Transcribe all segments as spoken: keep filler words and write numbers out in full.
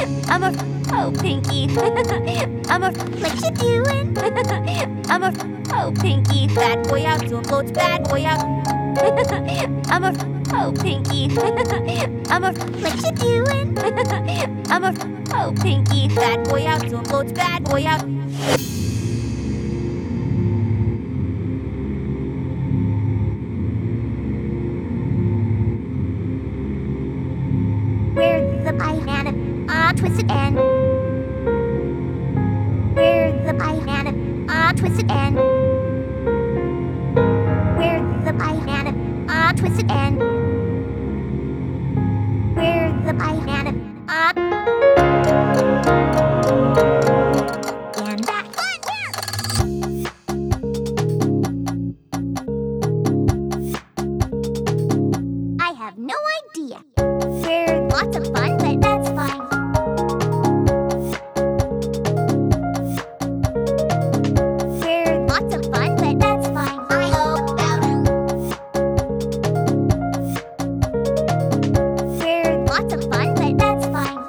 I'm a oh Pinky. I'm a what you doing? I'm a oh Pinky. Bad boy out, so floats bad boy out. I'm a oh Pinky. I'm a what you doing? I'm a oh Pinky. Bad boy out, so floats bad boy out. Where's the banana? Ah, twisted end. Where's the banana? Ah, twisted end. Where's the banana? Ah, twisted end. Where's the banana? Ah. And back. I have no idea. We're lots of fun, but that's fine. We're lots of fun, but that's fine. I hope about it. We're lots of fun, but that's fine.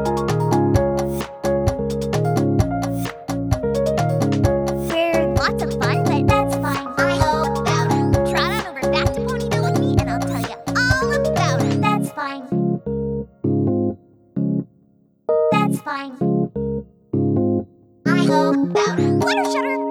We're lots of fun, but that's fine. I hope about it. Trot on over back to Ponyville with me, and I'll tell you all about it. That's fine. That's fine. I hope about it. Flutter Shutter!